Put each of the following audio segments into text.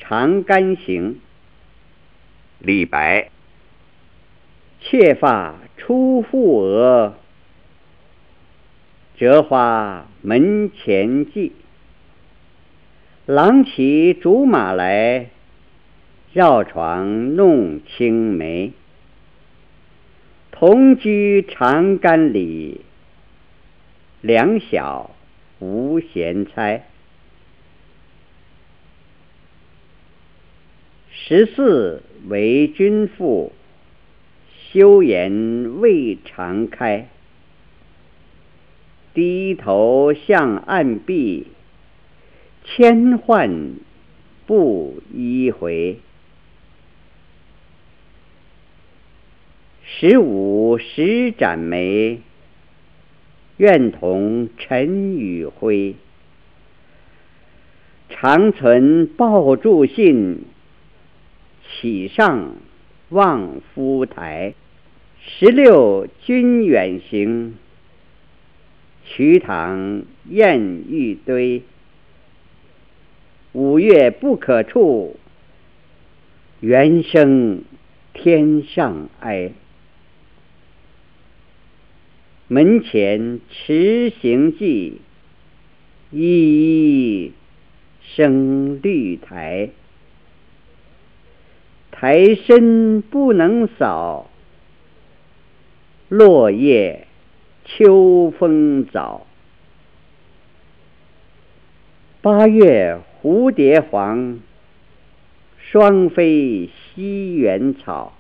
长干行》 李白。 妾发初覆额，折花门前迹。郎骑竹马来，绕床弄青梅。同居长干里，两小无嫌猜。14为君妇，羞颜未尝开。低头向暗壁，千唤不一回。15时展眉，愿同尘与灰。长存抱柱信，岂上望夫台。16君远行，瞿塘滟玉堆。5月不可触，猿声天上哀。门前迟行迹，依依生绿苔。苔深不能扫，落叶秋风早。8月蝴蝶黄，双飞西园草。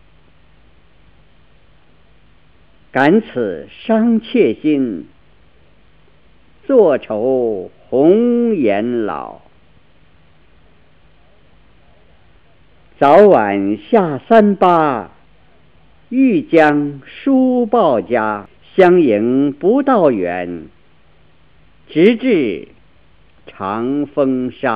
感此伤妾心，坐愁红颜老。早晚下38，欲将书报家。相迎不道远，直至长风沙。